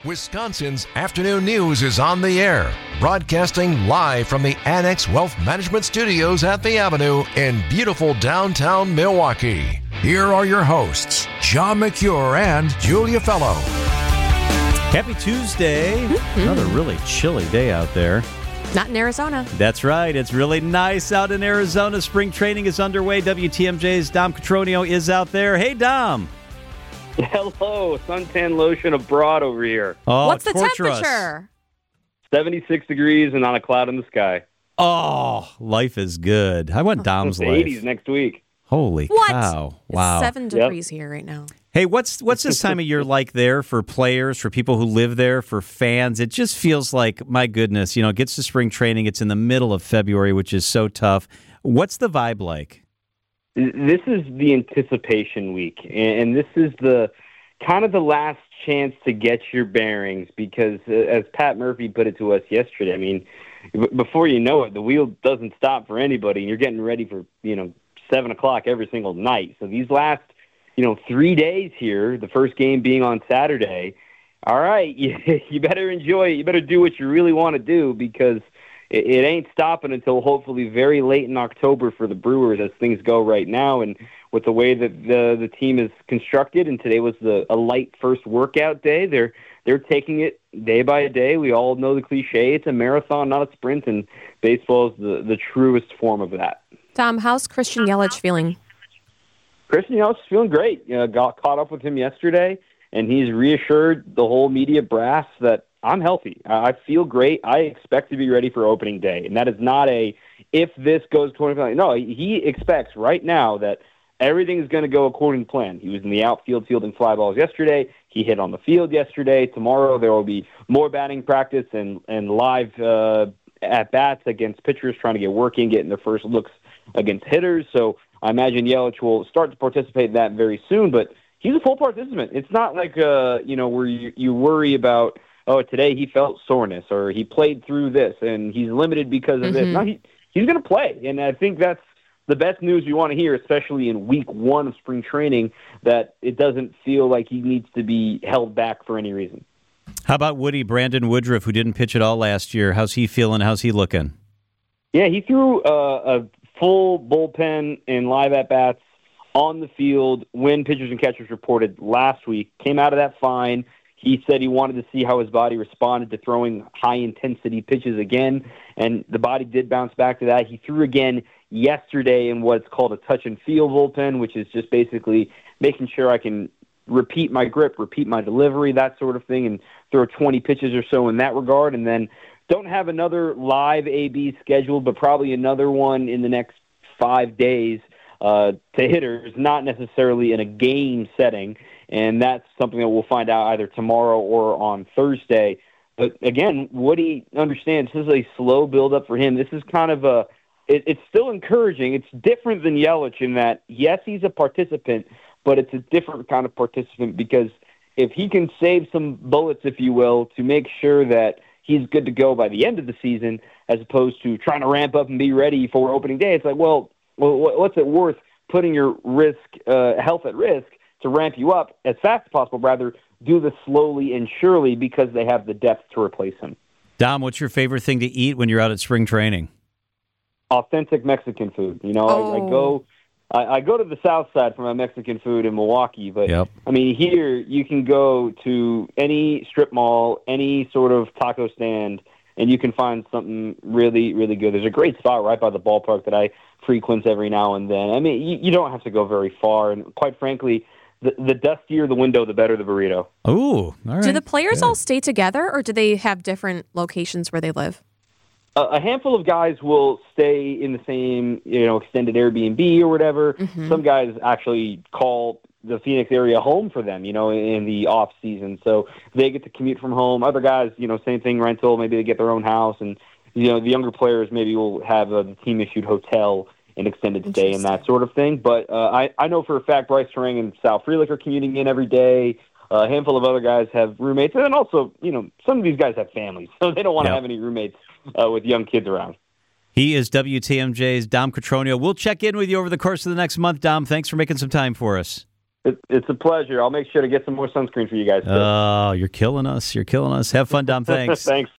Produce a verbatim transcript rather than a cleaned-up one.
Wisconsin's afternoon news is on the air, broadcasting live from the Annex Wealth Management Studios at the Avenue in beautiful downtown Milwaukee. Here are your hosts, John McCure and Julia Fellow. Happy Tuesday. Mm-hmm. Another really chilly day out there. Not in Arizona. That's right. It's really nice out in Arizona. Spring training is underway. W T M J's Dom Cotroneo is out there. Hey, Dom. Hello, suntan lotion abroad over here. Oh, what's the torture temperature? Us. seventy-six degrees and not a cloud in the sky. Oh, life is good. I want Dom's it's life. eighties next week. Holy what? cow. Wow. It's seven degrees yep. here right now. Hey, what's what's this time of year like there for players, for people who live there, for fans? It just feels like, my goodness, you know, it gets to spring training. It's in the middle of February, which is so tough. What's the vibe like? This is the anticipation week, and this is the kind of the last chance to get your bearings because, uh, as Pat Murphy put it to us yesterday, I mean, b- before you know it, the wheel doesn't stop for anybody, and you're getting ready for, you know, seven o'clock every single night. So these last, you know, three days here, the first game being on Saturday, all right, you, you better enjoy it. You better do what you really want to do because it, it ain't stopping until hopefully very late in October for the Brewers as things go right now. And with the way that the the team is constructed, and today was the a light first workout day, they're they're taking it day by day. We all know the cliche. It's a marathon, not a sprint, and baseball is the, the truest form of that. Tom, how's Christian Yelich feeling? Christian Yelich is feeling great. You know, got caught up with him yesterday, and he's reassured the whole media brass that I'm healthy. I feel great. I expect to be ready for opening day. And that is not a, if this goes twenty-five. No, he expects right now that everything is going to go according to plan. He was in the outfield fielding fly balls yesterday. He hit on the field yesterday. Tomorrow there will be more batting practice and, and live uh, at-bats against pitchers trying to get working, getting their first looks against hitters. So I imagine Yelich will start to participate in that very soon. But he's a full participant. It's not like, uh, you know, where you, you worry about, oh, today he felt soreness or he played through this and he's limited because of mm-hmm. this. No, he, he's going to play. And I think that's the best news you want to hear, especially in week one of spring training, that it doesn't feel like he needs to be held back for any reason. How about Woody, Brandon Woodruff, who didn't pitch at all last year? How's he feeling? How's he looking? Yeah, he threw uh, a full bullpen and live at-bats on the field when pitchers and catchers reported last week. Came out of that fine. He said he wanted to see how his body responded to throwing high-intensity pitches again, and the body did bounce back to that. He threw again yesterday in what's called a touch-and-feel bullpen, which is just basically making sure I can repeat my grip, repeat my delivery, that sort of thing, and throw twenty pitches or so in that regard. And then don't have another live A B scheduled, but probably another one in the next five days uh, to hitters, not necessarily in a game setting. And that's something that we'll find out either tomorrow or on Thursday. But again, Woody understands this is a slow build-up for him. This is kind of a it, – it's still encouraging. It's different than Yelich in that, yes, he's a participant, but it's a different kind of participant because if he can save some bullets, if you will, to make sure that he's good to go by the end of the season as opposed to trying to ramp up and be ready for opening day, it's like, well, well what's it worth putting your risk uh, health at risk to ramp you up as fast as possible, rather do this slowly and surely because they have the depth to replace him. Dom, what's your favorite thing to eat when you're out at spring training? Authentic Mexican food. You know, oh. I, I go I, I go to the south side for my Mexican food in Milwaukee, but yep. I mean, here you can go to any strip mall, any sort of taco stand, and you can find something really, really good. There's a great spot right by the ballpark that I frequent every now and then. I mean, you, you don't have to go very far, and quite frankly, The, the dustier the window, the better the burrito. Ooh, all right. Do the players Good. all stay together, or do they have different locations where they live? Uh, a handful of guys will stay in the same, you know, extended Airbnb or whatever. Mm-hmm. Some guys actually call the Phoenix area home for them, you know, in the off season. So they get to commute from home. Other guys, you know, same thing, rental. Maybe they get their own house, and you know, the younger players maybe will have a team issued hotel, an extended stay and that sort of thing. But uh, I, I know for a fact Bryce Terang and Sal Frelick are commuting in every day. Uh, a handful of other guys have roommates. And then also, you know, some of these guys have families, so they don't want to yep. have any roommates uh, with young kids around. He is W T M J's Dom Cotroneo. We'll check in with you over the course of the next month, Dom. Thanks for making some time for us. It, it's a pleasure. I'll make sure to get some more sunscreen for you guys. Too. Oh, you're killing us. You're killing us. Have fun, Dom. Thanks. Thanks.